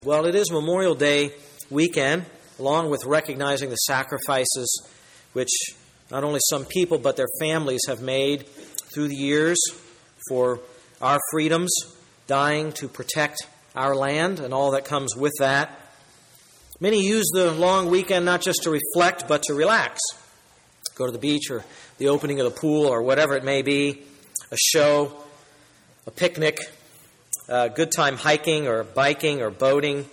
Well, it is Memorial Day weekend, along with recognizing the sacrifices which not only some people but their families have made through the years for our freedoms, dying to protect our land and all that comes with that. Many use the long weekend not just to reflect but to relax. Go to the beach or the opening of the pool or whatever it may be, a show, a picnic, a good time hiking or biking or boating.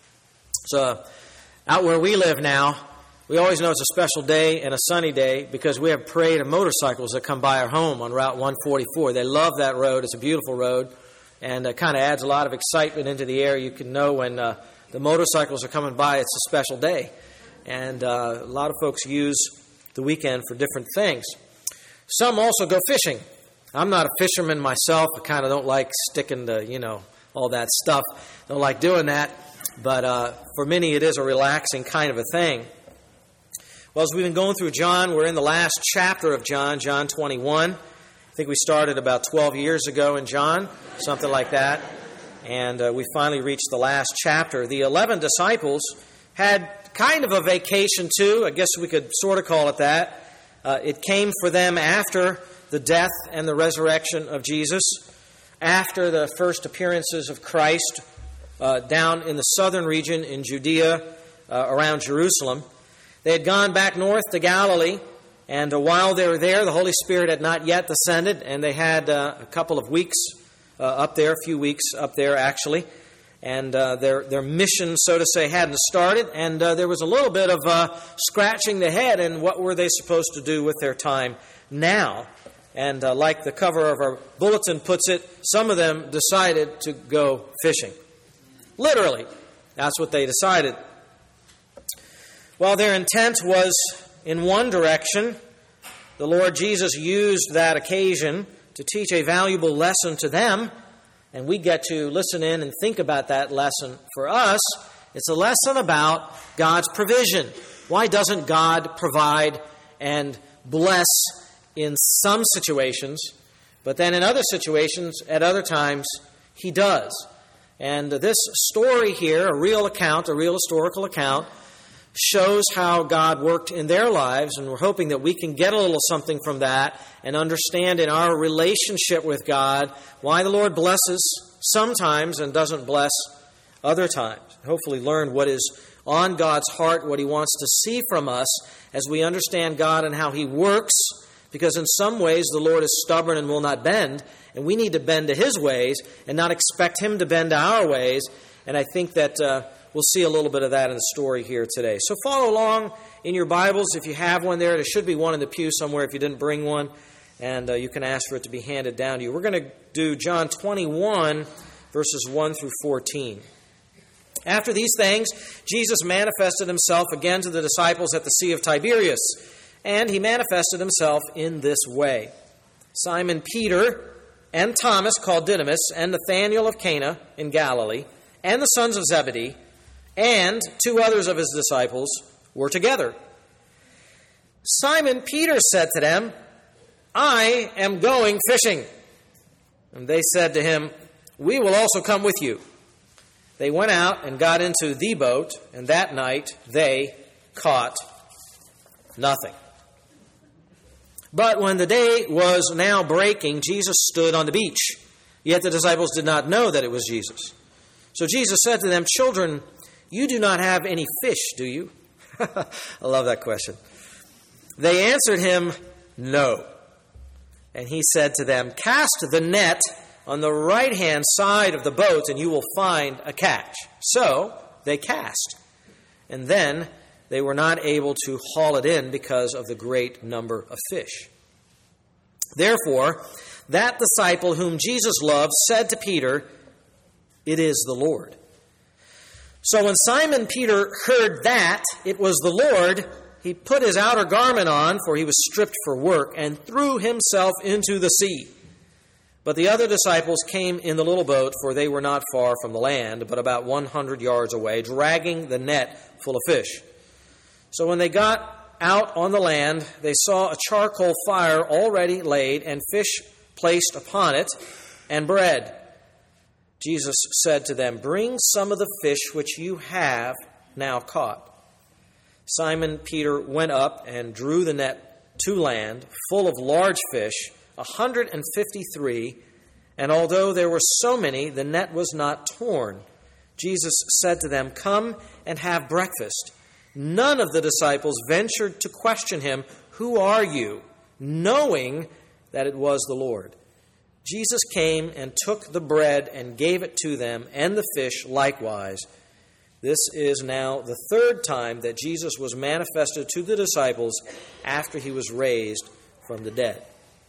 So out where we live now, we always know it's a special day and a sunny day because we have a parade of motorcycles that come by our home on Route 144. They love that road. It's a beautiful road, and it kind of adds a lot of excitement into the air. You can know when the motorcycles are coming by, it's a special day. And a lot of folks use the weekend for different things. Some also go fishing. I'm not a fisherman myself. I kind of don't like sticking to, all that stuff. Don't like doing that. But for many, it is a relaxing kind of a thing. Well, as we've been going through John, we're in the last chapter of John, John 21. I think we started about 12 years ago in John, something like that. And we finally reached the last chapter. The 11 disciples had kind of a vacation too. I guess we could sort of call it that. It came for them after the death and the resurrection of Jesus, after the first appearances of Christ down in the southern region in Judea around Jerusalem. They had gone back north to Galilee, and while they were there, the Holy Spirit had not yet descended, and they had a couple of weeks up there, a few weeks up there actually, and their mission, so to say, hadn't started, and there was a little bit of scratching the head, and what were they supposed to do with their time now? And like the cover of our bulletin puts it, some of them decided to go fishing. Literally, that's what they decided. While their intent was in one direction, the Lord Jesus used that occasion to teach a valuable lesson to them, and we get to listen in and think about that lesson for us. It's a lesson about God's provision. Why doesn't God provide and bless in some situations, but then in other situations, at other times, He does? And this story here, a real account, a real historical account, shows how God worked in their lives, and we're hoping that we can get a little something from that and understand in our relationship with God why the Lord blesses sometimes and doesn't bless other times. Hopefully learn what is on God's heart, what He wants to see from us as we understand God and how He works, because in some ways the Lord is stubborn and will not bend, and we need to bend to His ways and not expect Him to bend to our ways. And I think that we'll see a little bit of that in the story here today. So follow along in your Bibles if you have one there. There should be one in the pew somewhere if you didn't bring one, and you can ask for it to be handed down to you. We're going to do John 21, verses 1 through 14. After these things, Jesus manifested Himself again to the disciples at the Sea of Tiberias, and He manifested Himself in this way. Simon Peter and Thomas, called Didymus, and Nathanael of Cana in Galilee, and the sons of Zebedee, and two others of His disciples were together. Simon Peter said to them, "I am going fishing." And they said to him, "We will also come with you." They went out and got into the boat, and that night they caught nothing. But when the day was now breaking, Jesus stood on the beach. Yet the disciples did not know that it was Jesus. So Jesus said to them, "Children, you do not have any fish, do you?" I love that question. They answered Him, "No." And He said to them, "Cast the net on the right-hand side of the boat, and you will find a catch." So they cast. And then they were not able to haul it in because of the great number of fish. Therefore, that disciple whom Jesus loved said to Peter, "It is the Lord." So when Simon Peter heard that it was the Lord, he put his outer garment on, for he was stripped for work, and threw himself into the sea. But the other disciples came in the little boat, for they were not far from the land, but about 100 yards away, dragging the net full of fish. So when they got out on the land, they saw a charcoal fire already laid, and fish placed upon it, and bread. Jesus said to them, "Bring some of the fish which you have now caught." Simon Peter went up and drew the net to land, full of large fish, 153, and although there were so many, the net was not torn. Jesus said to them, "Come and have breakfast." None of the disciples ventured to question him, "Who are you?" knowing that it was the Lord. Jesus came and took the bread and gave it to them, and the fish likewise. This is now the third time that Jesus was manifested to the disciples after he was raised from the dead.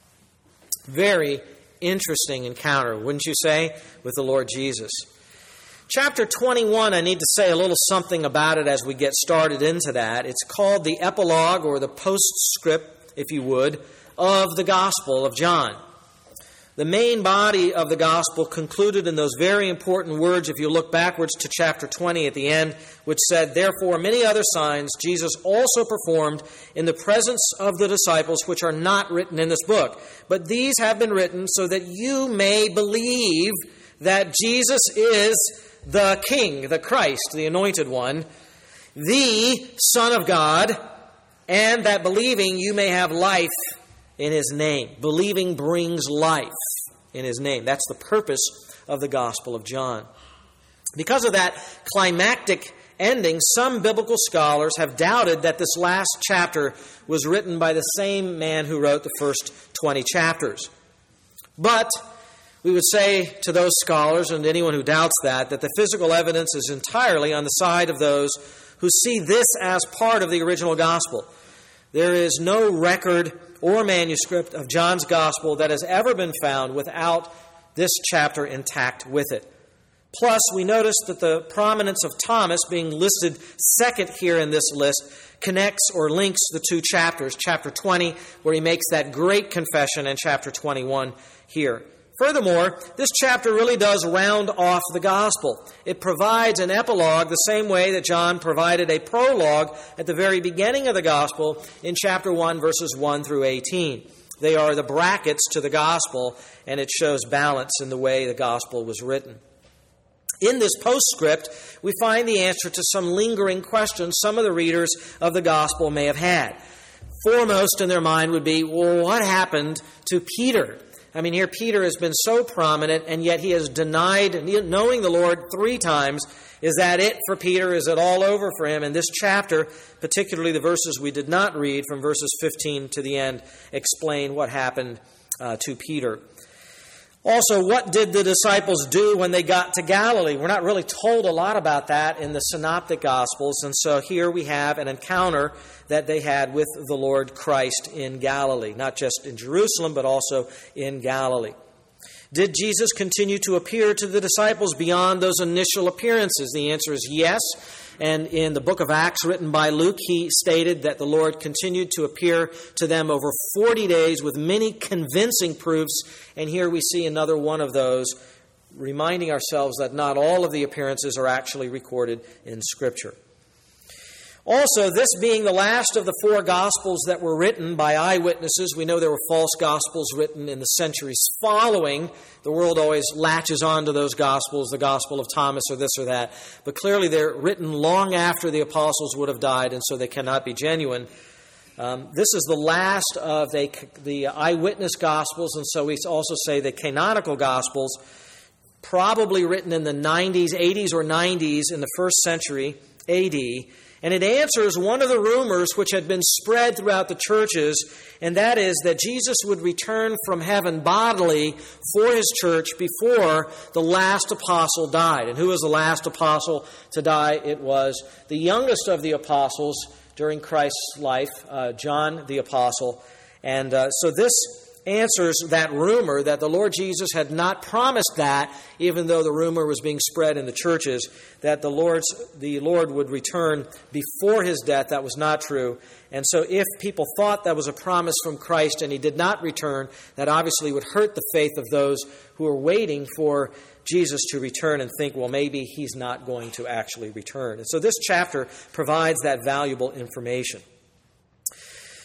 Very interesting encounter, wouldn't you say, with the Lord Jesus. Chapter 21, I need to say a little something about it as we get started into that. It's called the epilogue, or the postscript, if you would, of the Gospel of John. The main body of the Gospel concluded in those very important words, if you look backwards to chapter 20 at the end, which said, "Therefore many other signs Jesus also performed in the presence of the disciples, which are not written in this book. But these have been written so that you may believe that Jesus is the King, the Christ, the Anointed One, the Son of God, and that believing you may have life in His name." Believing brings life in His name. That's the purpose of the Gospel of John. Because of that climactic ending, some biblical scholars have doubted that this last chapter was written by the same man who wrote the first 20 chapters. But we would say to those scholars and anyone who doubts that the physical evidence is entirely on the side of those who see this as part of the original Gospel. There is no record or manuscript of John's Gospel that has ever been found without this chapter intact with it. Plus, we notice that the prominence of Thomas being listed second here in this list connects or links the two chapters, chapter 20, where he makes that great confession, and chapter 21 here. Furthermore, this chapter really does round off the Gospel. It provides an epilogue the same way that John provided a prologue at the very beginning of the Gospel in chapter 1, verses 1 through 18. They are the brackets to the Gospel, and it shows balance in the way the Gospel was written. In this postscript, we find the answer to some lingering questions some of the readers of the Gospel may have had. Foremost in their mind would be, well, what happened to Peter? I mean, here Peter has been so prominent, and yet he has denied knowing the Lord 3 times. Is that it for Peter? Is it all over for him? And this chapter, particularly the verses we did not read from verses 15 to the end, explain what happened to Peter. Also, what did the disciples do when they got to Galilee? We're not really told a lot about that in the Synoptic Gospels, and so here we have an encounter that they had with the Lord Christ in Galilee, not just in Jerusalem, but also in Galilee. Did Jesus continue to appear to the disciples beyond those initial appearances? The answer is yes. And in the book of Acts written by Luke, he stated that the Lord continued to appear to them over 40 days with many convincing proofs. And here we see another one of those, reminding ourselves that not all of the appearances are actually recorded in Scripture. Also, this being the last of the 4 Gospels that were written by eyewitnesses, we know there were false Gospels written in the centuries following. The world always latches on to those Gospels, the Gospel of Thomas or this or that. But clearly they're written long after the apostles would have died, and so they cannot be genuine. This is the last of the eyewitness Gospels, and so we also say the canonical Gospels, probably written in the 80s or 90s in the first century A.D., and it answers one of the rumors which had been spread throughout the churches, and that is that Jesus would return from heaven bodily for His church before the last apostle died. And who was the last apostle to die? It was the youngest of the apostles during Christ's life, John the Apostle. And so this answers that rumor that the Lord Jesus had not promised that, even though the rumor was being spread in the churches, that the Lord would return before His death. That was not true. And so if people thought that was a promise from Christ and He did not return, that obviously would hurt the faith of those who are waiting for Jesus to return and think, well, maybe He's not going to actually return. And so this chapter provides that valuable information.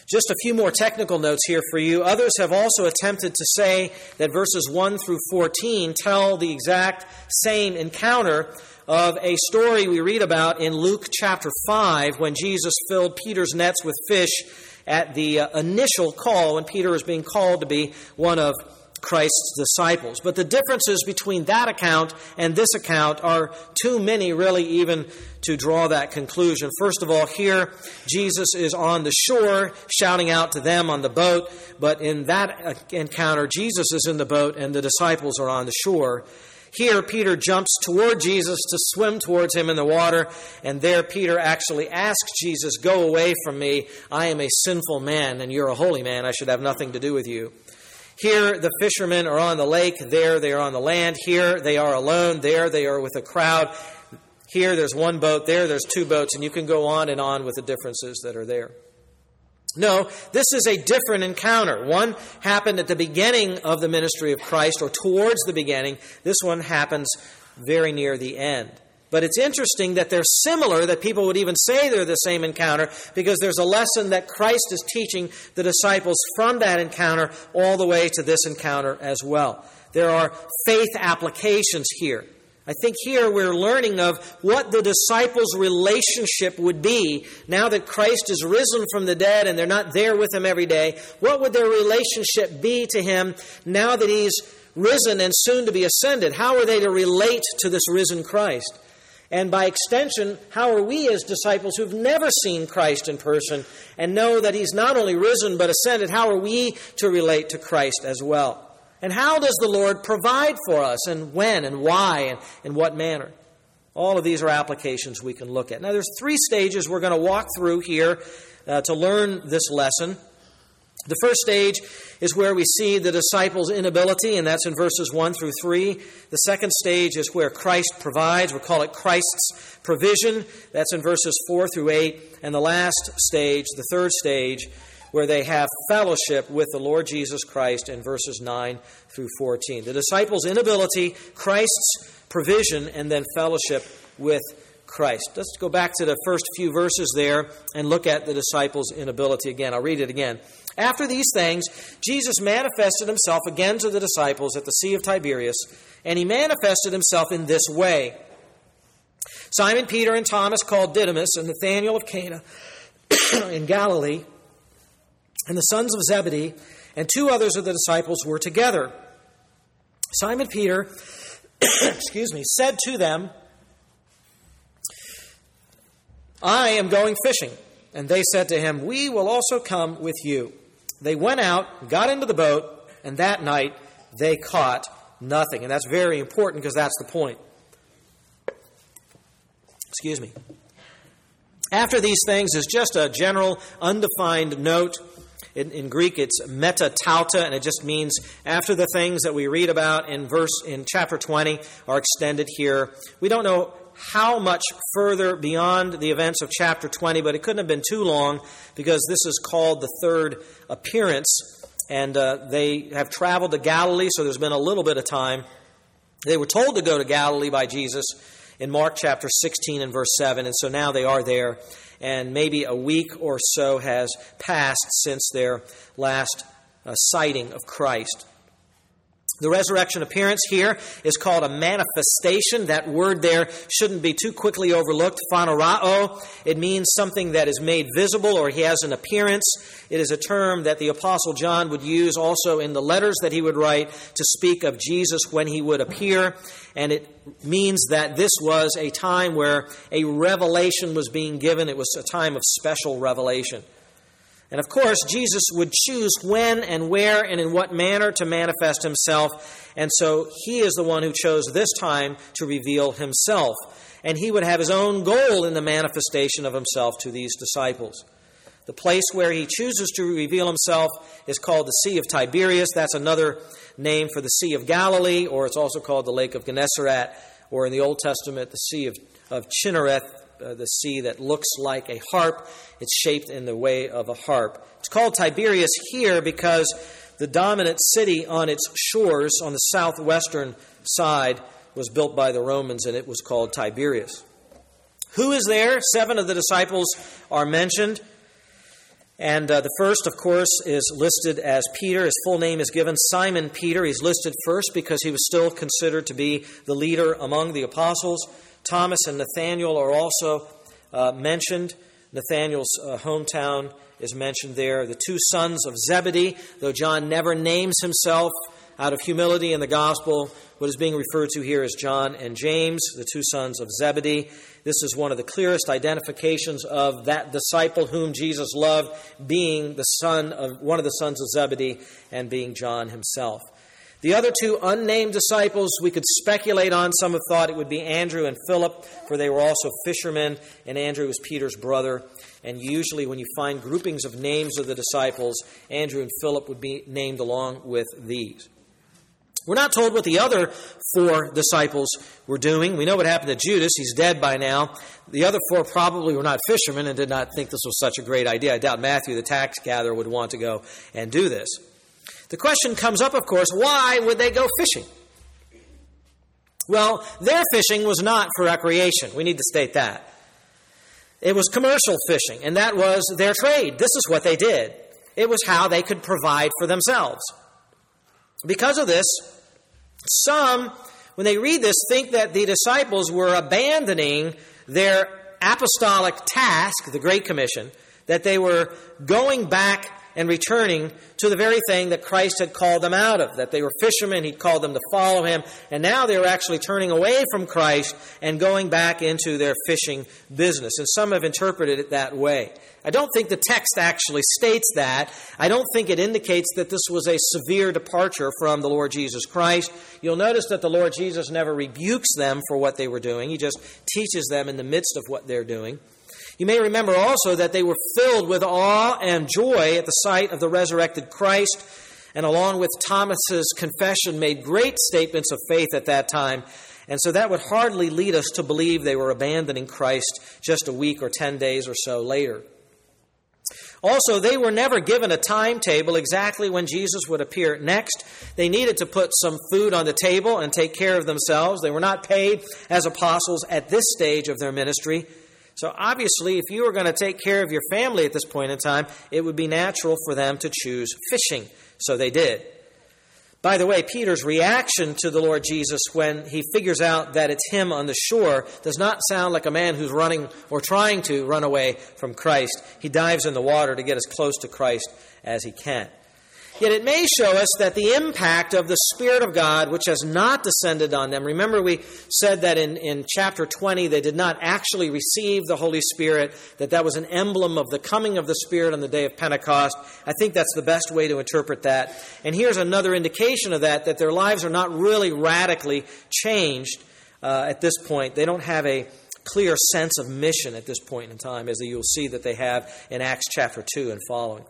Just a few more technical notes here for you. Others have also attempted to say that verses 1 through 14 tell the exact same encounter of a story we read about in Luke chapter 5 when Jesus filled Peter's nets with fish at the initial call when Peter was being called to be one of Christ's disciples. But the differences between that account and this account are too many really even to draw that conclusion. First of all, here Jesus is on the shore shouting out to them on the boat, but in that encounter Jesus is in the boat and the disciples are on the shore. Here Peter jumps toward Jesus to swim towards him in the water, and there Peter actually asks Jesus, "Go away from me, I am a sinful man, and you're a holy man, I should have nothing to do with you." Here the fishermen are on the lake, there they are on the land, here they are alone, there they are with a crowd. Here there's one boat, there's two boats, and you can go on and on with the differences that are there. No, this is a different encounter. One happened at the beginning of the ministry of Christ, or towards the beginning. This one happens very near the end. But it's interesting that they're similar, that people would even say they're the same encounter, because there's a lesson that Christ is teaching the disciples from that encounter all the way to this encounter as well. There are faith applications here. I think here we're learning of what the disciples' relationship would be now that Christ is risen from the dead and they're not there with him every day. What would their relationship be to him now that he's risen and soon to be ascended? How are they to relate to this risen Christ? And by extension, how are we as disciples who've never seen Christ in person and know that he's not only risen but ascended, how are we to relate to Christ as well? And how does the Lord provide for us, and when and why and in what manner? All of these are applications we can look at. Now there's three stages we're going to walk through here to learn this lesson. The first stage is where we see the disciples' inability, and that's in verses 1 through 3. The second stage is where Christ provides. We'll call it Christ's provision. That's in verses 4 through 8. And the last stage, the third stage, where they have fellowship with the Lord Jesus Christ in verses 9 through 14. The disciples' inability, Christ's provision, and then fellowship with Christ. Let's go back to the first few verses there and look at the disciples' inability again. I'll read it again. After these things, Jesus manifested himself again to the disciples at the Sea of Tiberias, and he manifested himself in this way. Simon Peter and Thomas called Didymus and Nathanael of Cana in Galilee, and the sons of Zebedee, and two others of the disciples were together. Simon Peter, said to them, "I am going fishing." And they said to him, "We will also come with you." They went out, got into the boat, and that night they caught nothing. And that's very important because that's the point. After these things is just a general, undefined note. In Greek, it's metatauta, and it just means after the things that we read about in chapter 20 are extended here. We don't know how much further beyond the events of chapter 20, but it couldn't have been too long because this is called the third appearance, and they have traveled to Galilee, so there's been a little bit of time. They were told to go to Galilee by Jesus in Mark chapter 16 and verse 7, and so now they are there, and maybe a week or so has passed since their last sighting of Christ. The resurrection appearance here is called a manifestation. That word there shouldn't be too quickly overlooked. Phanerao. It means something that is made visible, or he has an appearance. It is a term that the Apostle John would use also in the letters that he would write to speak of Jesus when he would appear. And it means that this was a time where a revelation was being given. It was a time of special revelation. And of course, Jesus would choose when and where and in what manner to manifest himself. And so he is the one who chose this time to reveal himself. And he would have his own goal in the manifestation of himself to these disciples. The place where he chooses to reveal himself is called the Sea of Tiberias. That's another name for the Sea of Galilee, or it's also called the Lake of Gennesaret, or in the Old Testament, the Sea of Chinnereth. The sea that looks like a harp. It's shaped in the way of a harp. It's called Tiberias here because the dominant city on its shores on the southwestern side was built by the Romans, and it was called Tiberias. Who is there? 7 of the disciples are mentioned. And the first, of course, is listed as Peter. His full name is given, Simon Peter. He's listed first because he was still considered to be the leader among the apostles. Thomas and Nathanael are also mentioned. Nathanael's hometown is mentioned there. The two sons of Zebedee, though John never names himself out of humility in the gospel, what is being referred to here is John and James, the two sons of Zebedee. This is one of the clearest identifications of that disciple whom Jesus loved, being the son of one of the sons of Zebedee and being John himself. The other two unnamed disciples, we could speculate on. Some have thought it would be Andrew and Philip, for they were also fishermen, and Andrew was Peter's brother. And usually when you find groupings of names of the disciples, Andrew and Philip would be named along with these. We're not told what the other four disciples were doing. We know what happened to Judas. He's dead by now. The other four probably were not fishermen and did not think this was such a great idea. I doubt Matthew, the tax gatherer, would want to go and do this. The question comes up, of course, why would they go fishing? Well, their fishing was not for recreation. We need to state that. It was commercial fishing, and that was their trade. This is what they did. It was how they could provide for themselves. Because of this, some, when they read this, think that the disciples were abandoning their apostolic task, the Great Commission, that they were going back and returning to the very thing that Christ had called them out of, that they were fishermen, he'd called them to follow him, and now they were actually turning away from Christ and going back into their fishing business. And some have interpreted it that way. I don't think the text actually states that. I don't think it indicates that this was a severe departure from the Lord Jesus Christ. You'll notice that the Lord Jesus never rebukes them for what they were doing. He just teaches them in the midst of what they're doing. You may remember also that they were filled with awe and joy at the sight of the resurrected Christ, and along with Thomas's confession, made great statements of faith at that time. And so that would hardly lead us to believe they were abandoning Christ just a week or 10 days or so later. Also, they were never given a timetable exactly when Jesus would appear next. They needed to put some food on the table and take care of themselves. They were not paid as apostles at this stage of their ministry. So obviously, if you were going to take care of your family at this point in time, it would be natural for them to choose fishing. So they did. By the way, Peter's reaction to the Lord Jesus when he figures out that it's him on the shore does not sound like a man who's running or trying to run away from Christ. He dives in the water to get as close to Christ as he can. Yet it may show us that the impact of the Spirit of God, which has not descended on them. Remember, we said that in chapter 20, they did not actually receive the Holy Spirit, that was an emblem of the coming of the Spirit on the day of Pentecost. I think that's the best way to interpret that. And here's another indication of that their lives are not really radically changed at this point. They don't have a clear sense of mission at this point in time, as you'll see that they have in Acts chapter 2 and following.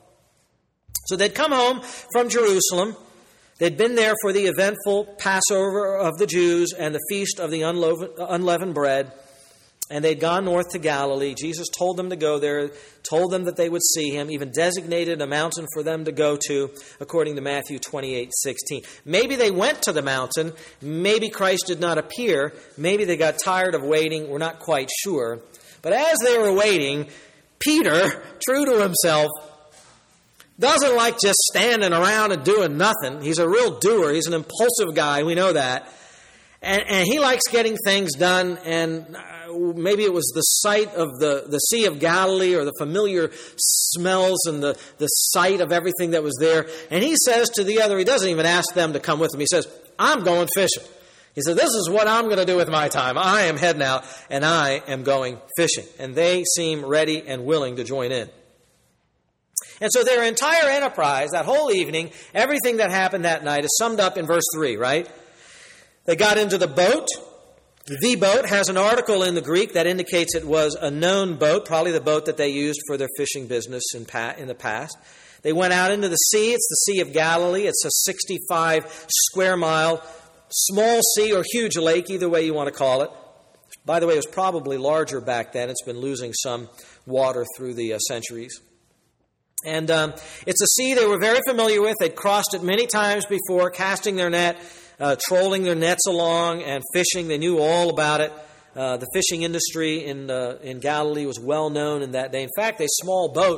So they'd come home from Jerusalem. They'd been there for the eventful Passover of the Jews and the feast of the unleavened bread. And they'd gone north to Galilee. Jesus told them to go there, told them that they would see him, even designated a mountain for them to go to, according to Matthew 28:16. Maybe they went to the mountain. Maybe Christ did not appear. Maybe they got tired of waiting. We're not quite sure. But as they were waiting, Peter, true to himself, doesn't like just standing around and doing nothing. He's a real doer. He's an impulsive guy. We know that. And he likes getting things done. And maybe it was the sight of the Sea of Galilee or the familiar smells and the sight of everything that was there. And he says to the other, he doesn't even ask them to come with him. He says, I'm going fishing. He said, this is what I'm going to do with my time. I am heading out and I am going fishing. And they seem ready and willing to join in. And so their entire enterprise, that whole evening, everything that happened that night is summed up in verse 3, right? They got into the boat. The boat has an article in the Greek that indicates it was a known boat, probably the boat that they used for their fishing business in the past. They went out into the sea. It's the Sea of Galilee. It's a 65 square mile, small sea or huge lake, either way you want to call it. By the way, it was probably larger back then. It's been losing some water through the centuries. And it's a sea they were very familiar with. They'd crossed it many times before, casting their net, trolling their nets along, and fishing. They knew all about it. The fishing industry in Galilee was well known in that day. In fact, a small boat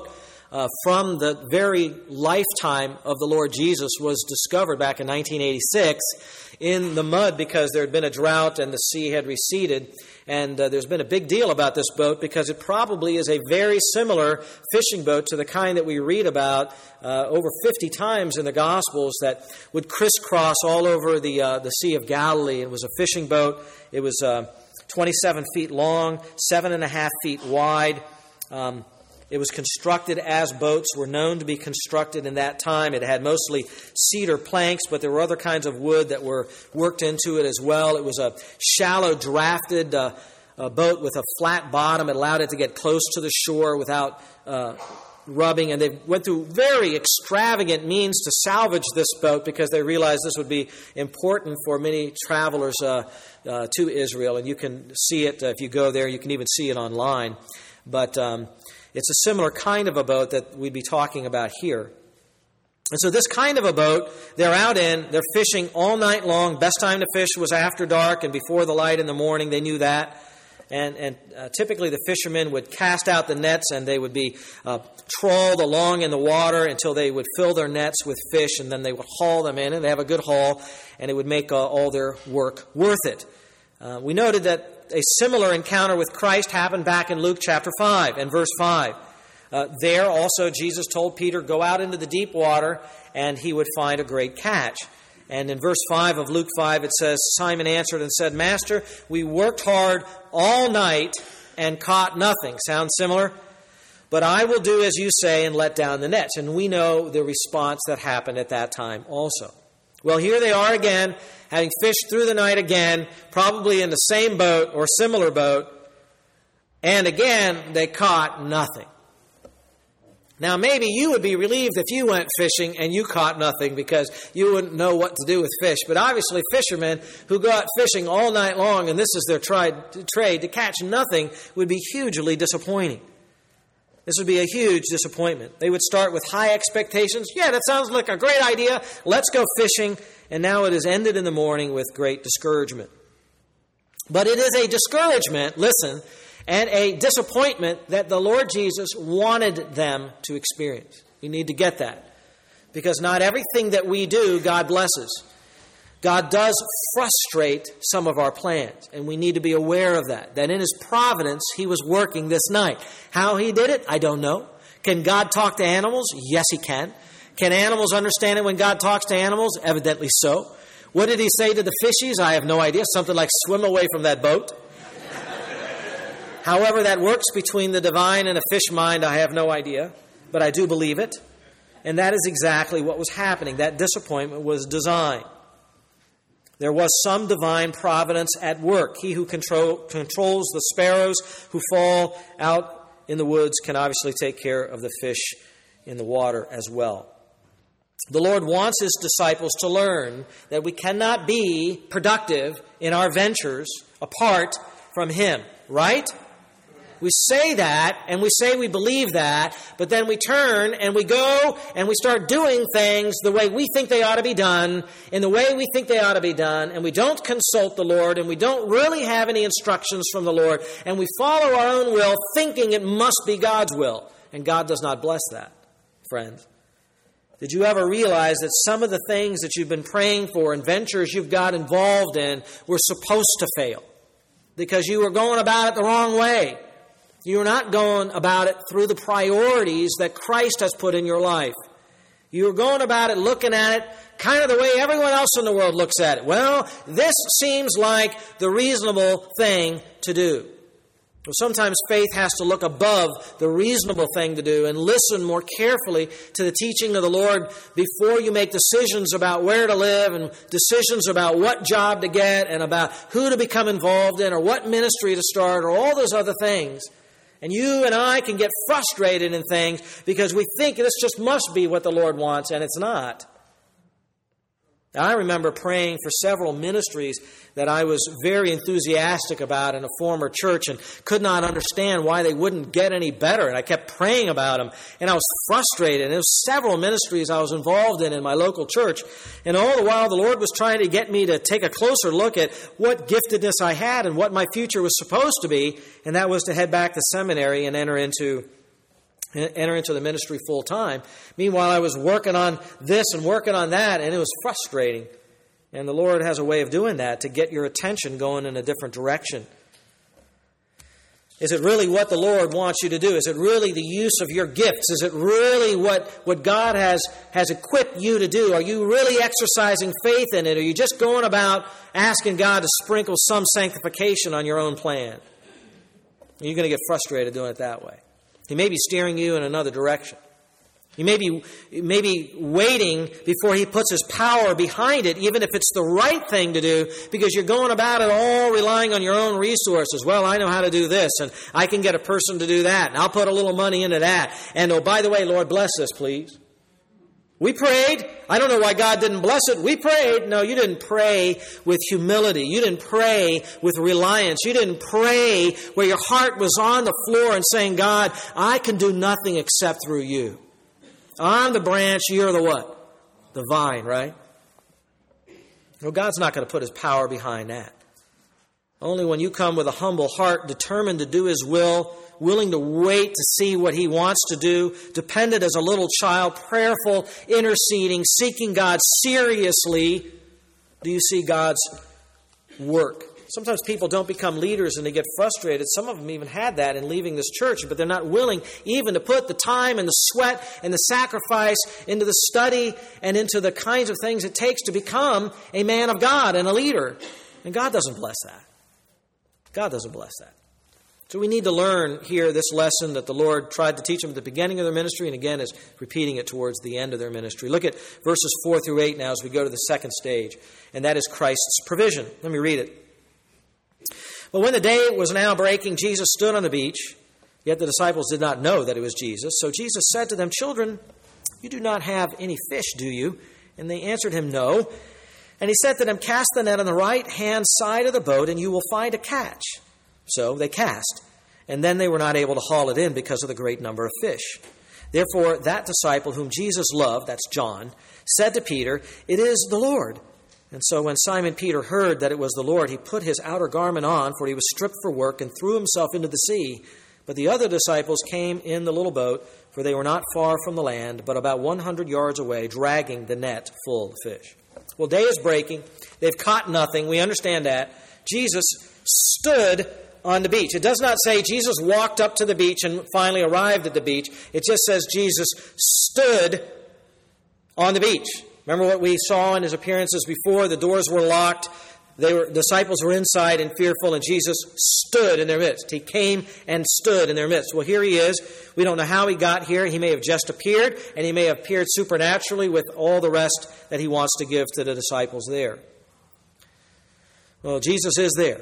from the very lifetime of the Lord Jesus was discovered back in 1986 in the mud because there had been a drought and the sea had receded. And there's been a big deal about this boat because it probably is a very similar fishing boat to the kind that we read about over 50 times in the Gospels that would crisscross all over the Sea of Galilee. It was a fishing boat. It was 27 feet long, 7.5 feet wide. It was constructed as boats were known to be constructed in that time. It had mostly cedar planks, but there were other kinds of wood that were worked into it as well. It was a shallow, drafted boat with a flat bottom. It allowed it to get close to the shore without rubbing. And they went through very extravagant means to salvage this boat because they realized this would be important for many travelers to Israel. And you can see it if you go there. You can even see it online. But it's a similar kind of a boat that we'd be talking about here. And so this kind of a boat, they're out in, they're fishing all night long. Best time to fish was after dark and before the light in the morning. They knew that. And typically the fishermen would cast out the nets and they would be trawled along in the water until they would fill their nets with fish, and then they would haul them in, and they have a good haul, and it would make all their work worth it. We noted that a similar encounter with Christ happened back in Luke chapter 5 and verse 5. There also Jesus told Peter, go out into the deep water, and he would find a great catch. And in verse 5 of Luke 5 it says, Simon answered and said, Master, we worked hard all night and caught nothing. Sounds similar? But I will do as you say and let down the nets. And we know the response that happened at that time also. Well, here they are again, having fished through the night again, probably in the same boat or similar boat, and again, they caught nothing. Now, maybe you would be relieved if you went fishing and you caught nothing because you wouldn't know what to do with fish. But obviously, fishermen who go out fishing all night long, and this is their trade, to catch nothing would be hugely disappointing. This would be a huge disappointment. They would start with high expectations. Yeah, that sounds like a great idea. Let's go fishing. And now it has ended in the morning with great discouragement. But it is a discouragement, listen, and a disappointment that the Lord Jesus wanted them to experience. You need to get that. Because not everything that we do, God blesses. God does frustrate some of our plans, and we need to be aware of that. That in His providence, He was working this night. How He did it, I don't know. Can God talk to animals? Yes, He can. Can animals understand it when God talks to animals? Evidently so. What did He say to the fishies? I have no idea. Something like, swim away from that boat. However that works between the divine and a fish mind, I have no idea. But I do believe it. And that is exactly what was happening. That disappointment was designed. There was some divine providence at work. He who controls the sparrows who fall out in the woods can obviously take care of the fish in the water as well. The Lord wants His disciples to learn that we cannot be productive in our ventures apart from Him, right? We say that, and we say we believe that, but then we turn and we go and we start doing things the way we think they ought to be done, in the way we think they ought to be done, and we don't consult the Lord, and we don't really have any instructions from the Lord, and we follow our own will, thinking it must be God's will. And God does not bless that, friends. Did you ever realize that some of the things that you've been praying for and ventures you've got involved in were supposed to fail? Because you were going about it the wrong way. You're not going about it through the priorities that Christ has put in your life. You're going about it looking at it kind of the way everyone else in the world looks at it. Well, this seems like the reasonable thing to do. Well, sometimes faith has to look above the reasonable thing to do and listen more carefully to the teaching of the Lord before you make decisions about where to live and decisions about what job to get and about who to become involved in or what ministry to start or all those other things. And you and I can get frustrated in things because we think this just must be what the Lord wants, and it's not. Now, I remember praying for several ministries that I was very enthusiastic about in a former church and could not understand why they wouldn't get any better. And I kept praying about them, and I was frustrated. And there was several ministries I was involved in my local church. And all the while, the Lord was trying to get me to take a closer look at what giftedness I had and what my future was supposed to be. And that was to head back to seminary and enter into enter into the ministry full time. Meanwhile, I was working on this and working on that, and it was frustrating. And the Lord has a way of doing that to get your attention going in a different direction. Is it really what the Lord wants you to do? Is it really the use of your gifts? Is it really what God has equipped you to do? Are you really exercising faith in it? Or are you just going about asking God to sprinkle some sanctification on your own plan? You're going to get frustrated doing it that way. He may be steering you in another direction. You may be waiting before He puts His power behind it, even if it's the right thing to do, because you're going about it all relying on your own resources. Well, I know how to do this, and I can get a person to do that, and I'll put a little money into that. And oh, by the way, Lord, bless this, please. We prayed. I don't know why God didn't bless it. We prayed. No, you didn't pray with humility. You didn't pray with reliance. You didn't pray where your heart was on the floor and saying, God, I can do nothing except through you. I'm the branch, you're the what? The vine, right? Well, God's not going to put His power behind that. Only when you come with a humble heart, determined to do His will, willing to wait to see what He wants to do, dependent as a little child, prayerful, interceding, seeking God seriously, do you see God's work. Sometimes people don't become leaders and they get frustrated. Some of them even had that in leaving this church, but they're not willing even to put the time and the sweat and the sacrifice into the study and into the kinds of things it takes to become a man of God and a leader. And God doesn't bless that. God doesn't bless that. So we need to learn here this lesson that the Lord tried to teach them at the beginning of their ministry and again is repeating it towards the end of their ministry. Look at verses 4 through 8 now as we go to the second stage, and that is Christ's provision. Let me read it. But when the day was now breaking, Jesus stood on the beach, yet the disciples did not know that it was Jesus. So Jesus said to them, Children, you do not have any fish, do you? And they answered him, No. And he said to them, Cast the net on the right-hand side of the boat, and you will find a catch. So they cast, and then they were not able to haul it in because of the great number of fish. Therefore that disciple whom Jesus loved, that's John, said to Peter, It is the Lord. And so when Simon Peter heard that it was the Lord, he put his outer garment on, for he was stripped for work, and threw himself into the sea. But the other disciples came in the little boat, for they were not far from the land, but about 100 yards away, dragging the net full of fish. Well, day is breaking. They've caught nothing. We understand that. Jesus stood on the beach. It does not say Jesus walked up to the beach and finally arrived at the beach. It just says Jesus stood on the beach. Remember what we saw in his appearances before? The doors were locked. Disciples were inside and fearful, and Jesus stood in their midst. He came and stood in their midst. Well, here he is. We don't know how he got here. He may have just appeared, and he may have appeared supernaturally with all the rest that he wants to give to the disciples there. Well, Jesus is there.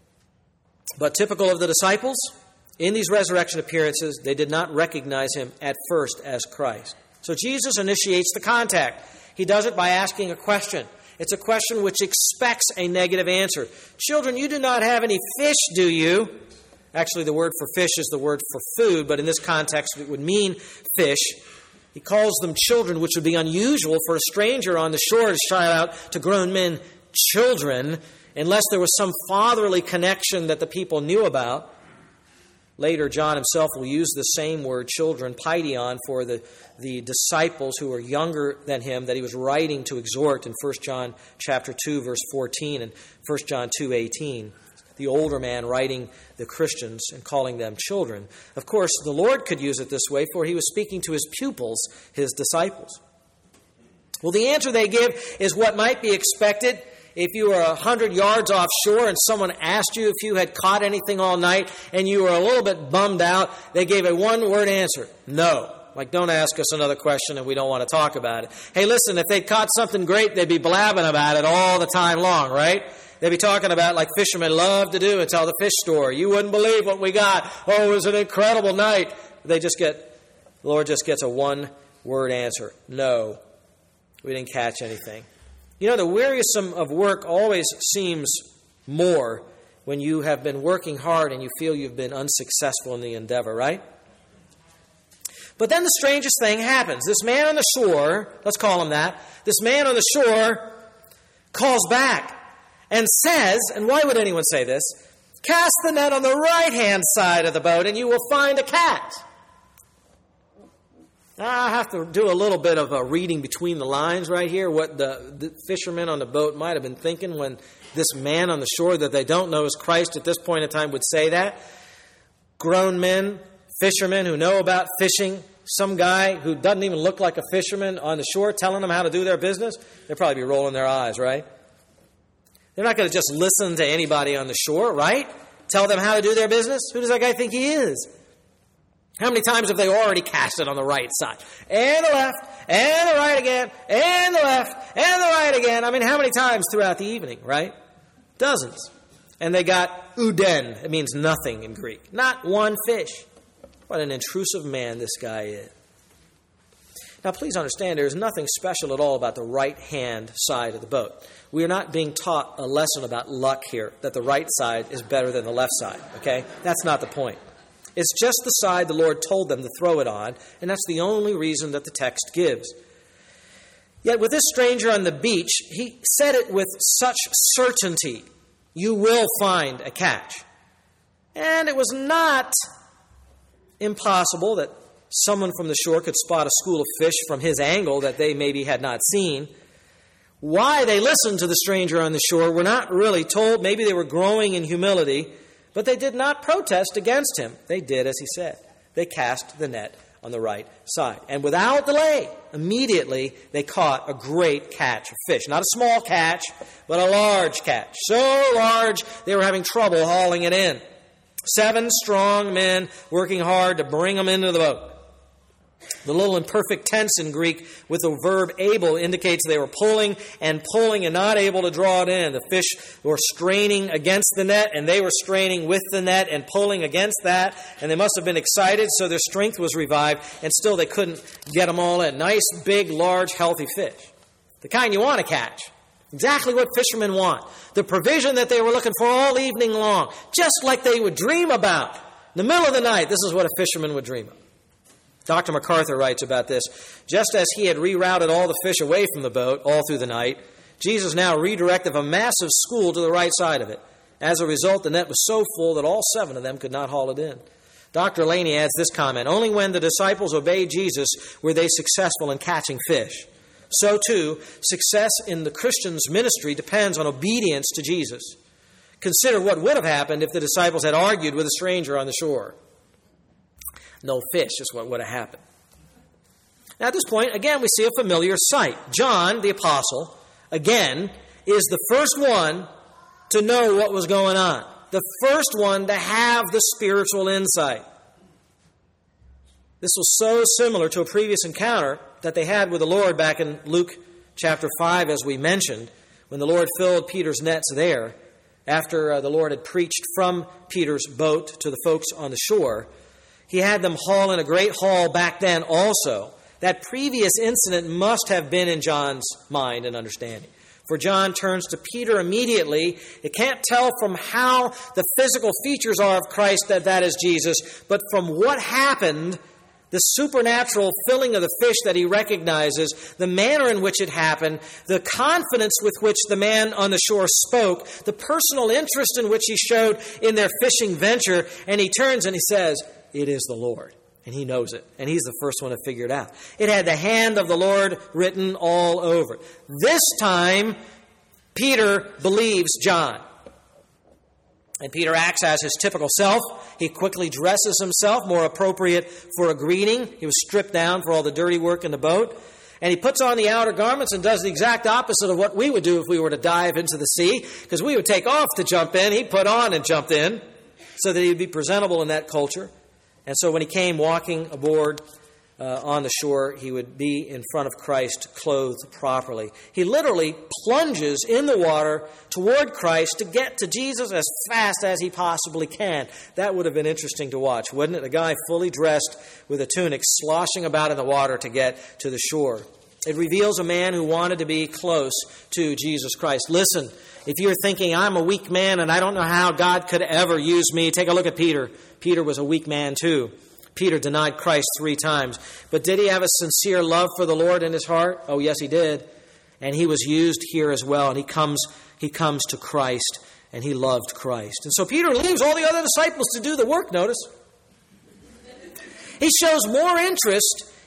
But typical of the disciples, in these resurrection appearances, they did not recognize him at first as Christ. So Jesus initiates the contact. He does it by asking a question. It's a question which expects a negative answer. Children, you do not have any fish, do you? Actually, the word for fish is the word for food, but in this context it would mean fish. He calls them children, which would be unusual for a stranger on the shore to shout out to grown men, children, unless there was some fatherly connection that the people knew about. Later, John himself will use the same word, children, paideon, for the disciples who were younger than him that he was writing to exhort in 1 John chapter 2, verse 14 and 1 John 2:18. The older man writing the Christians and calling them children. Of course, the Lord could use it this way, for he was speaking to his pupils, his disciples. Well, the answer they give is what might be expected. If you were 100 yards offshore and someone asked you if you had caught anything all night and you were a little bit bummed out, they gave a one-word answer, no. Like, don't ask us another question and we don't want to talk about it. Hey, listen, if they'd caught something great, they'd be blabbing about it all the time long, right? They'd be talking about, like fishermen love to do, and tell the fish story. You wouldn't believe what we got. Oh, it was an incredible night. The Lord just gets a one-word answer, no. We didn't catch anything. You know, the wearisome of work always seems more when you have been working hard and you feel you've been unsuccessful in the endeavor, right? But then the strangest thing happens. This man on the shore, let's call him that, this man on the shore calls back and says, and why would anyone say this? Cast the net on the right-hand side of the boat and you will find a catch. I have to do a little bit of a reading between the lines right here, what the fishermen on the boat might have been thinking when this man on the shore that they don't know is Christ at this point in time would say that. Grown men, fishermen who know about fishing, some guy who doesn't even look like a fisherman on the shore telling them how to do their business, they'd probably be rolling their eyes, right? They're not going to just listen to anybody on the shore, right? Tell them how to do their business? Who does that guy think he is? How many times have they already cast it on the right side? And the left, and the right again, and the left, and the right again. I mean, how many times throughout the evening, right? Dozens. And they got uden. It means nothing in Greek. Not one fish. What an intrusive man this guy is. Now, please understand, there is nothing special at all about the right-hand side of the boat. We are not being taught a lesson about luck here, that the right side is better than the left side, okay? That's not the point. It's just the side the Lord told them to throw it on, and that's the only reason that the text gives. Yet with this stranger on the beach, he said it with such certainty, you will find a catch. And it was not impossible that someone from the shore could spot a school of fish from his angle that they maybe had not seen. Why they listened to the stranger on the shore, we're not really told. Maybe they were growing in humility, but they did not protest against him. They did as he said. They cast the net on the right side. And without delay, immediately they caught a great catch of fish. Not a small catch, but a large catch. So large they were having trouble hauling it in. 7 strong men working hard to bring them into the boat. The little imperfect tense in Greek with the verb able indicates they were pulling and not able to draw it in. The fish were straining against the net, and they were straining with the net and pulling against that. And they must have been excited, so their strength was revived, and still they couldn't get them all in. Nice, big, large, healthy fish. The kind you want to catch. Exactly what fishermen want. The provision that they were looking for all evening long. Just like they would dream about. In the middle of the night, this is what a fisherman would dream of. Dr. MacArthur writes about this. Just as he had rerouted all the fish away from the boat all through the night, Jesus now redirected a massive school to the right side of it. As a result, the net was so full that all 7 of them could not haul it in. Dr. Laney adds this comment, only when the disciples obeyed Jesus were they successful in catching fish. So too, success in the Christian's ministry depends on obedience to Jesus. Consider what would have happened if the disciples had argued with a stranger on the shore. No fish is what would have happened. Now at this point, again, we see a familiar sight. John, the apostle, again, is the first one to know what was going on. The first one to have the spiritual insight. This was so similar to a previous encounter that they had with the Lord back in Luke chapter 5, as we mentioned, when the Lord filled Peter's nets there, after the Lord had preached from Peter's boat to the folks on the shore. He had them haul in a great haul back then also. That previous incident must have been in John's mind and understanding. For John turns to Peter immediately. It can't tell from how the physical features are of Christ that is Jesus, but from what happened, the supernatural filling of the fish that he recognizes, the manner in which it happened, the confidence with which the man on the shore spoke, the personal interest in which he showed in their fishing venture, and he turns and he says, it is the Lord. And he knows it. And he's the first one to figure it out. It had the hand of the Lord written all over it. This time, Peter believes John. And Peter acts as his typical self. He quickly dresses himself, more appropriate for a greeting. He was stripped down for all the dirty work in the boat. And he puts on the outer garments and does the exact opposite of what we would do if we were to dive into the sea. Because we would take off to jump in. He put on and jumped in so that he would be presentable in that culture. And so when he came walking aboard on the shore, he would be in front of Christ clothed properly. He literally plunges in the water toward Christ to get to Jesus as fast as he possibly can. That would have been interesting to watch, wouldn't it? A guy fully dressed with a tunic sloshing about in the water to get to the shore. It reveals a man who wanted to be close to Jesus Christ. Listen, if you're thinking, I'm a weak man and I don't know how God could ever use me, take a look at Peter. Peter was a weak man too. Peter denied Christ 3 times. But did he have a sincere love for the Lord in his heart? Oh, yes, he did. And he was used here as well. And he comes to Christ, and he loved Christ. And so Peter leaves all the other disciples to do the work, notice. He shows more interest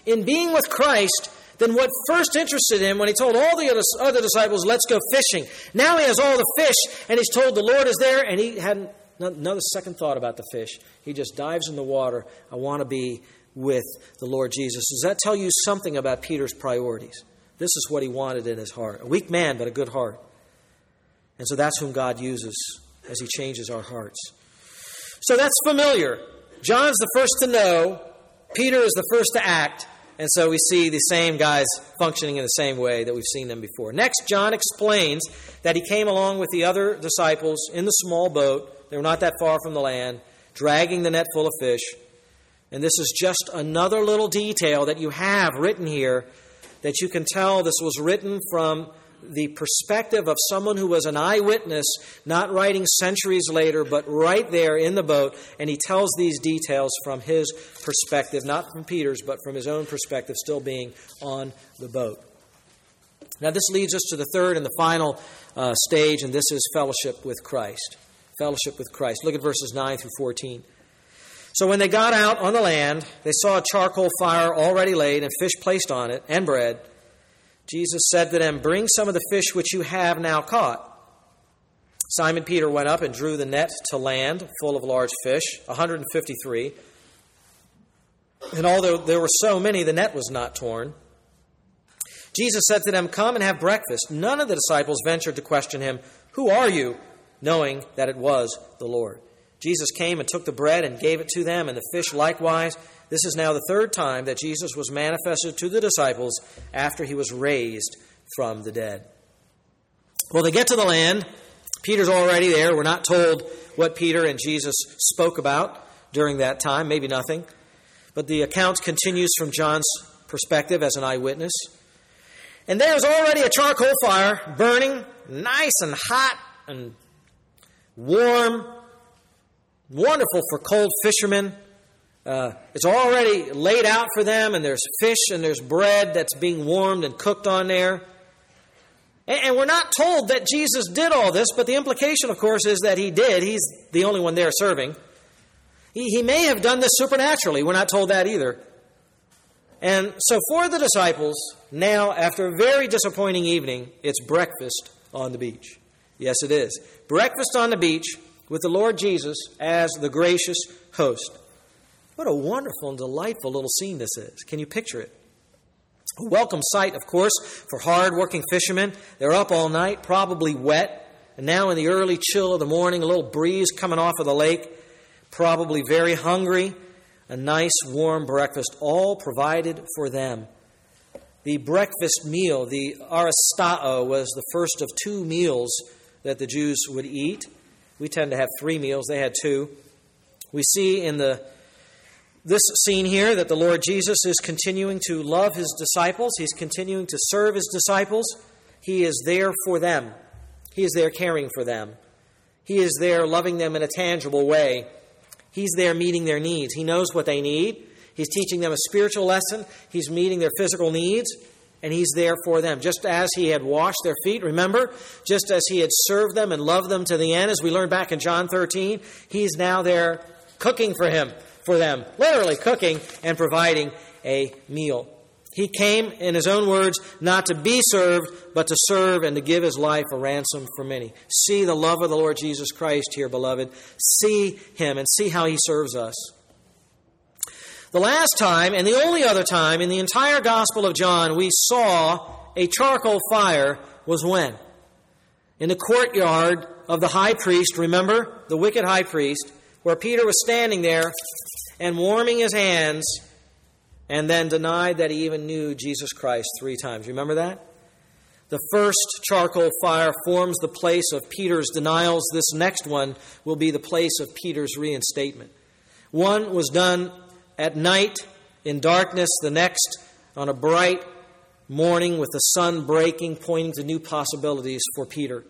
in being with Christ than what first interested him when he told all the other disciples, let's go fishing. Now he has all the fish, and he's told the Lord is there, and he hadn't another second thought about the fish. He just dives in the water. I want to be with the Lord Jesus. Does that tell you something about Peter's priorities? This is what he wanted in his heart. A weak man, but a good heart. And so that's whom God uses as he changes our hearts. So that's familiar. John's the first to know. Peter is the first to act. And so we see the same guys functioning in the same way that we've seen them before. Next, John explains that he came along with the other disciples in the small boat. They were not that far from the land, dragging the net full of fish. And this is just another little detail that you have written here that you can tell this was written from the perspective of someone who was an eyewitness, not writing centuries later, but right there in the boat. And he tells these details from his perspective, not from Peter's, but from his own perspective, still being on the boat. Now this leads us to the third and the final stage, and this is fellowship with Christ. Fellowship with Christ. Look at verses 9 through 14. So when they got out on the land, they saw a charcoal fire already laid and fish placed on it, and bread. Jesus said to them, bring some of the fish which you have now caught. Simon Peter went up and drew the net to land, full of large fish, 153. And although there were so many, the net was not torn. Jesus said to them, come and have breakfast. None of the disciples ventured to question him, who are you? Knowing that it was the Lord. Jesus came and took the bread and gave it to them, and the fish likewise. This is now the third time that Jesus was manifested to the disciples after he was raised from the dead. Well, they get to the land. Peter's already there. We're not told what Peter and Jesus spoke about during that time, maybe nothing. But the account continues from John's perspective as an eyewitness. And there's already a charcoal fire burning, nice and hot and warm, wonderful for cold fishermen. It's already laid out for them, and there's fish and there's bread that's being warmed and cooked on there. And we're not told that Jesus did all this, but the implication, of course, is that he did. He's the only one there serving. He may have done this supernaturally. We're not told that either. And so for the disciples, now, after a very disappointing evening, it's breakfast on the beach. Yes, it is. Breakfast on the beach with the Lord Jesus as the gracious host. What a wonderful and delightful little scene this is. Can you picture it? A welcome sight, of course, for hard-working fishermen. They're up all night, probably wet. And now in the early chill of the morning, a little breeze coming off of the lake. Probably very hungry. A nice, warm breakfast, all provided for them. The breakfast meal, the aristao, was the first of two meals that the Jews would eat. We tend to have 3 meals. They had 2. We see in this scene here that the Lord Jesus is continuing to love his disciples. He's continuing to serve his disciples. He is there for them. He is there caring for them. He is there loving them in a tangible way. He's there meeting their needs. He knows what they need. He's teaching them a spiritual lesson. He's meeting their physical needs. And he's there for them. Just as he had washed their feet, remember? Just as he had served them and loved them to the end, as we learned back in John 13, he's now there cooking for them. Literally cooking and providing a meal. He came, in his own words, not to be served, but to serve and to give his life a ransom for many. See the love of the Lord Jesus Christ here, beloved. See him and see how he serves us. The last time, and the only other time in the entire Gospel of John we saw a charcoal fire was when? In the courtyard of the high priest, remember? The wicked high priest, where Peter was standing there and warming his hands and then denied that he even knew Jesus Christ 3 times. Remember that? The first charcoal fire forms the place of Peter's denials. This next one will be the place of Peter's reinstatement. One was done at night in darkness, the next on a bright morning with the sun breaking, pointing to new possibilities for Peter.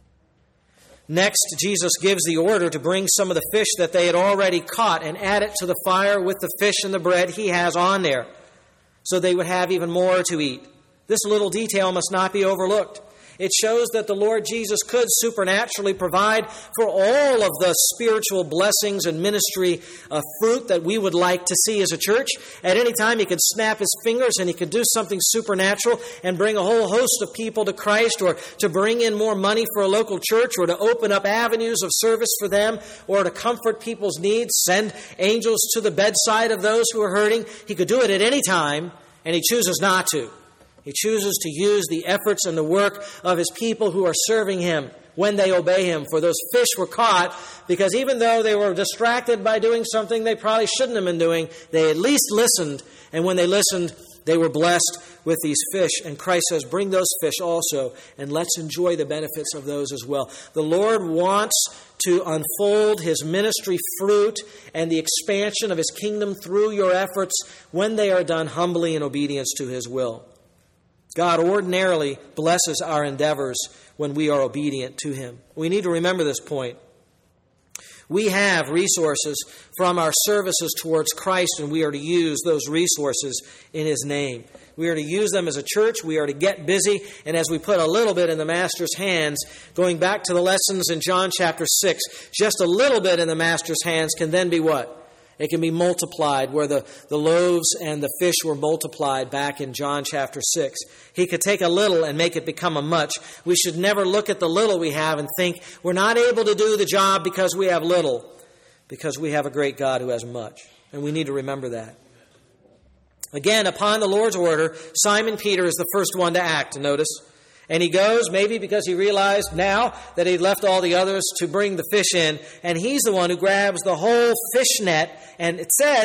Next, Jesus gives the order to bring some of the fish that they had already caught and add it to the fire with the fish and the bread he has on there, so they would have even more to eat. This little detail must not be overlooked. It shows that the Lord Jesus could supernaturally provide for all of the spiritual blessings and ministry fruit that we would like to see as a church. At any time, He could snap His fingers and He could do something supernatural and bring a whole host of people to Christ, or to bring in more money for a local church, or to open up avenues of service for them, or to comfort people's needs, send angels to the bedside of those who are hurting. He could do it at any time, and He chooses not to. He chooses to use the efforts and the work of His people who are serving Him when they obey Him. For those fish were caught because even though they were distracted by doing something they probably shouldn't have been doing, they at least listened. And when they listened, they were blessed with these fish. And Christ says, bring those fish also, and let's enjoy the benefits of those as well. The Lord wants to unfold His ministry fruit and the expansion of His kingdom through your efforts when they are done humbly in obedience to His will. God ordinarily blesses our endeavors when we are obedient to Him. We need to remember this point. We have resources from our services towards Christ, and we are to use those resources in His name. We are to use them as a church. We are to get busy. And as we put a little bit in the Master's hands, going back to the lessons in John chapter 6, just a little bit in the Master's hands can then be what? It can be multiplied, where the loaves and the fish were multiplied back in John chapter 6. He could take a little and make it become a much. We should never look at the little we have and think we're not able to do the job because we have little, because we have a great God who has much. And we need to remember that. Again, upon the Lord's order, Simon Peter is the first one to act, notice. And he goes, maybe because he realized now that he'd left all the others to bring the fish in. And he's the one who grabs the whole fish net. And it says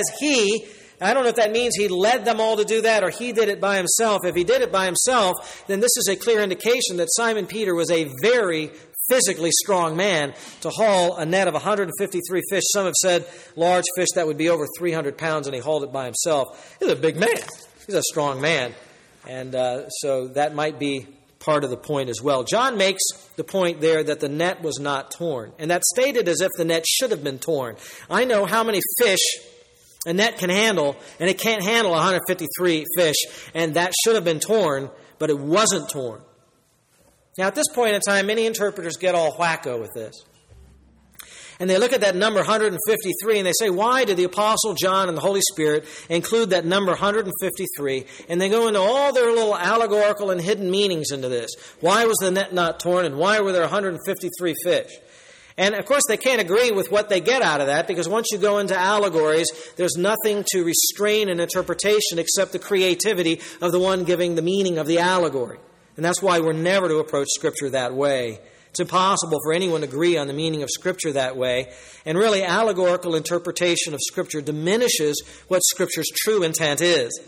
I don't know if that means he led them all to do that or he did it by himself. If he did it by himself, then this is a clear indication that Simon Peter was a very physically strong man to haul a net of 153 fish. Some have said large fish that would be over 300 pounds, and he hauled it by himself. He's a big man. He's a strong man. And so that might be part of the point as well. John makes the point there that the net was not torn. And that's stated as if the net should have been torn. I know how many fish a net can handle, and it can't handle 153 fish. And that should have been torn, but it wasn't torn. Now, at this point in time, many interpreters get all wacko with this. And they look at that number 153 and they say, why did the Apostle John and the Holy Spirit include that number 153? And they go into all their little allegorical and hidden meanings into this. Why was the net not torn, and why were there 153 fish? And of course they can't agree with what they get out of that, because once you go into allegories, there's nothing to restrain an interpretation except the creativity of the one giving the meaning of the allegory. And that's why we're never to approach Scripture that way. It's impossible for anyone to agree on the meaning of Scripture that way. And really, allegorical interpretation of Scripture diminishes what Scripture's true intent is.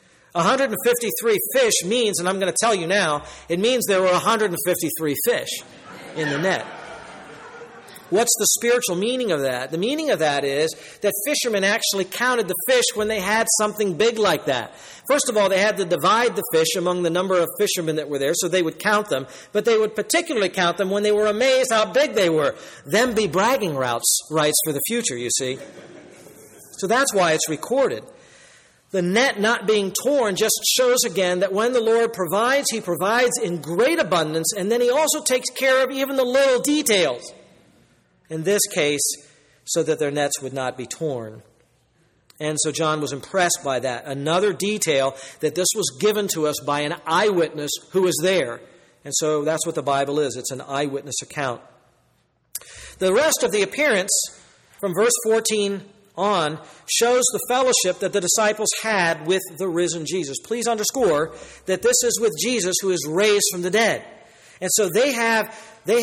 153 fish means, and I'm going to tell you now, it means there were 153 fish in the net. What's the spiritual meaning of that? The meaning of that is that fishermen actually counted the fish when they had something big like that. First of all, they had to divide the fish among the number of fishermen that were there, so they would count them. But they would particularly count them when they were amazed how big they were. Them be bragging rights for the future, you see. So that's why it's recorded. The net not being torn just shows again that when the Lord provides, He provides in great abundance, and then He also takes care of even the little details. In this case, so that their nets would not be torn. And so John was impressed by that. Another detail, that this was given to us by an eyewitness who was there. And so that's what the Bible is. It's an eyewitness account. The rest of the appearance, from verse 14 on, shows the fellowship that the disciples had with the risen Jesus. Please underscore that this is with Jesus who is raised from the dead. And so they have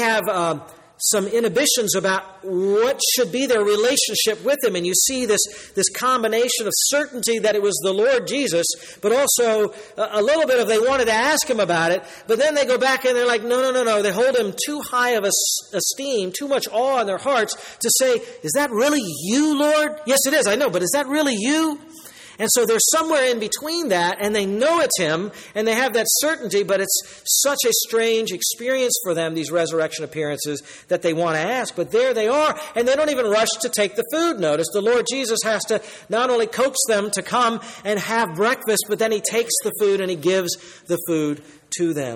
some inhibitions about what should be their relationship with Him. And you see this combination of certainty that it was the Lord Jesus, but also a little bit of they wanted to ask Him about it, but then they go back and they're like, no. They hold Him too high of esteem, too much awe in their hearts to say, is that really you, Lord? Yes, it is, I know, but is that really you? And so they're somewhere in between that, and they know it's Him, and they have that certainty, but it's such a strange experience for them, these resurrection appearances, that they want to ask. But there they are, and they don't even rush to take the food. Notice the Lord Jesus has to not only coax them to come and have breakfast, but then He takes the food and He gives the food to them.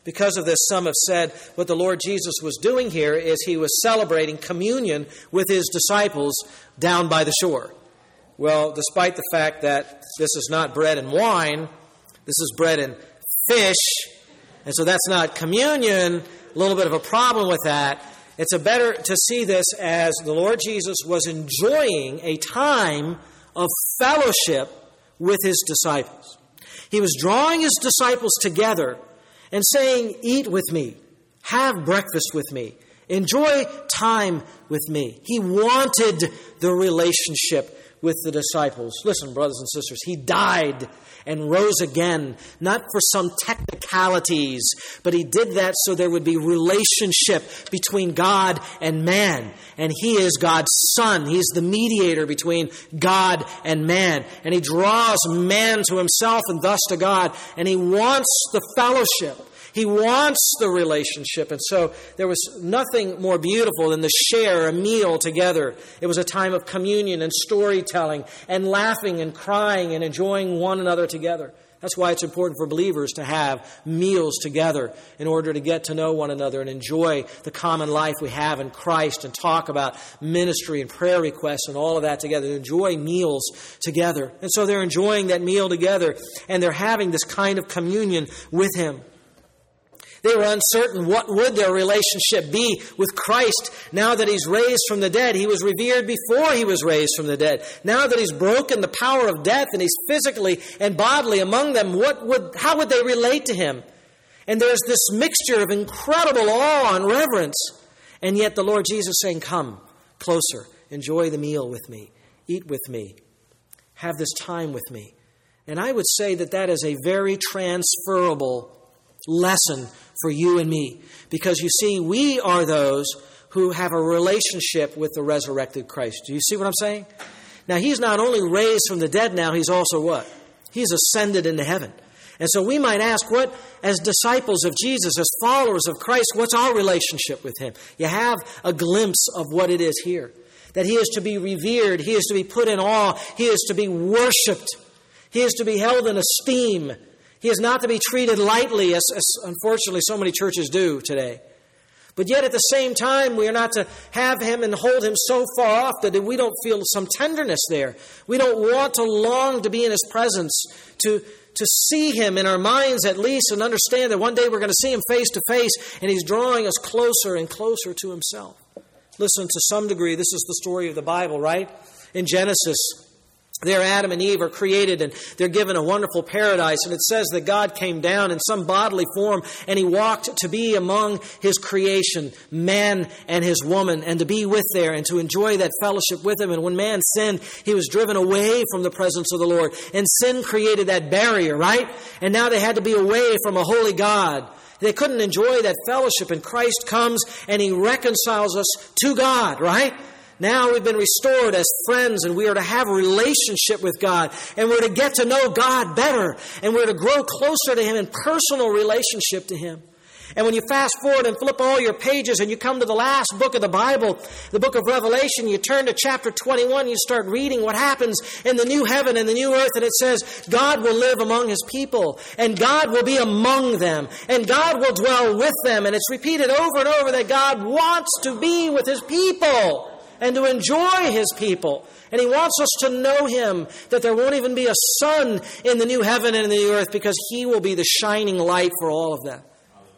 Because of this, some have said what the Lord Jesus was doing here is he was celebrating communion with his disciples down by the shore. Well, despite the fact that this is not bread and wine, this is bread and fish, and so that's not communion, a little bit of a problem with that. It's better to see this as the Lord Jesus was enjoying a time of fellowship with his disciples. He was drawing his disciples together and saying, eat with me, have breakfast with me, enjoy time with me. He wanted the relationship with the disciples. Listen, brothers and sisters, he died and rose again, not for some technicalities, but he did that so there would be relationship between God and man. And he is God's Son. He's the mediator between God and man. And he draws man to himself and thus to God. And he wants the fellowship. He wants the relationship. And so there was nothing more beautiful than to share a meal together. It was a time of communion and storytelling and laughing and crying and enjoying one another together. That's why it's important for believers to have meals together in order to get to know one another and enjoy the common life we have in Christ and talk about ministry and prayer requests and all of that together. Enjoy meals together. And so they're enjoying that meal together and they're having this kind of communion with him. They were uncertain what would their relationship be with Christ now that he's raised from the dead. He was revered before he was raised from the dead. Now that he's broken the power of death and he's physically and bodily among them, how would they relate to him? And there's this mixture of incredible awe and reverence. And yet the Lord Jesus saying, come closer, enjoy the meal with me, eat with me, have this time with me. And I would say that is a very transferable lesson for you and me. Because you see, we are those who have a relationship with the resurrected Christ. Do you see what I'm saying? Now, he's not only raised from the dead now, he's also what? He's ascended into heaven. And so we might ask, what, as disciples of Jesus, as followers of Christ, what's our relationship with him? You have a glimpse of what it is here. That he is to be revered, he is to be put in awe, he is to be worshipped, he is to be held in esteem. He is not to be treated lightly, as unfortunately so many churches do today. But yet at the same time, we are not to have him and hold him so far off that we don't feel some tenderness there. We don't want to long to be in his presence, to see him in our minds at least, and understand that one day we're going to see him face to face, and he's drawing us closer and closer to himself. Listen, to some degree, this is the story of the Bible, right? In Genesis, there Adam and Eve are created and they're given a wonderful paradise. And it says that God came down in some bodily form and he walked to be among his creation, man and his woman, and to be with there and to enjoy that fellowship with him. And when man sinned, he was driven away from the presence of the Lord. And sin created that barrier, right? And now they had to be away from a holy God. They couldn't enjoy that fellowship. And Christ comes and he reconciles us to God, right? Now we've been restored as friends and we are to have a relationship with God and we're to get to know God better and we're to grow closer to him in personal relationship to him. And when you fast forward and flip all your pages and you come to the last book of the Bible, the book of Revelation, you turn to chapter 21, you start reading what happens in the new heaven and the new earth, and it says God will live among his people and God will be among them and God will dwell with them. And it's repeated over and over that God wants to be with his people and to enjoy his people. And he wants us to know him, that there won't even be a sun in the new heaven and in the new earth because he will be the shining light for all of them.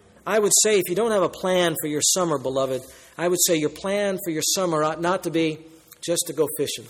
I would say if you don't have a plan for your summer, beloved, I would say your plan for your summer ought not to be just to go fishing,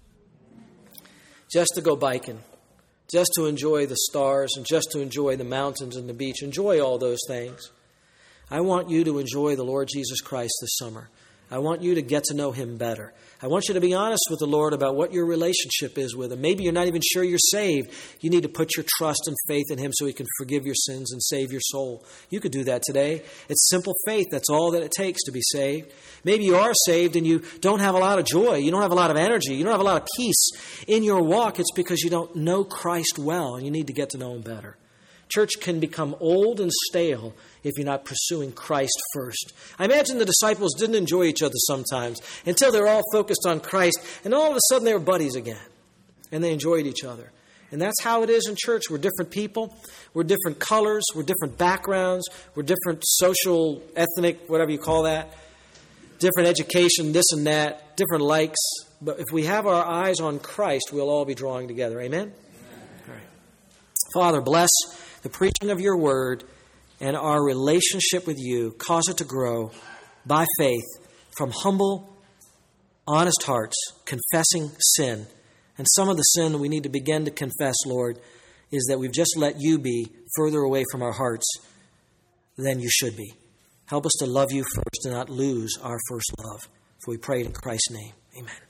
just to go biking, just to enjoy the stars and just to enjoy the mountains and the beach. Enjoy all those things. I want you to enjoy the Lord Jesus Christ this summer. I want you to get to know him better. I want you to be honest with the Lord about what your relationship is with him. Maybe you're not even sure you're saved. You need to put your trust and faith in him so he can forgive your sins and save your soul. You could do that today. It's simple faith. That's all that it takes to be saved. Maybe you are saved and you don't have a lot of joy. You don't have a lot of energy. You don't have a lot of peace in your walk. It's because you don't know Christ well and you need to get to know him better. Church can become old and stale if you're not pursuing Christ first. I imagine the disciples didn't enjoy each other sometimes until they were all focused on Christ, and all of a sudden they were buddies again, and they enjoyed each other. And that's how it is in church. We're different people. We're different colors. We're different backgrounds. We're different social, ethnic, whatever you call that. Different education, this and that. Different likes. But if we have our eyes on Christ, we'll all be drawing together. Amen? All right. Father, bless the preaching of your word and our relationship with you. Cause it to grow by faith from humble, honest hearts, confessing sin. And some of the sin we need to begin to confess, Lord, is that we've just let you be further away from our hearts than you should be. Help us to love you first and not lose our first love. For we pray it in Christ's name. Amen.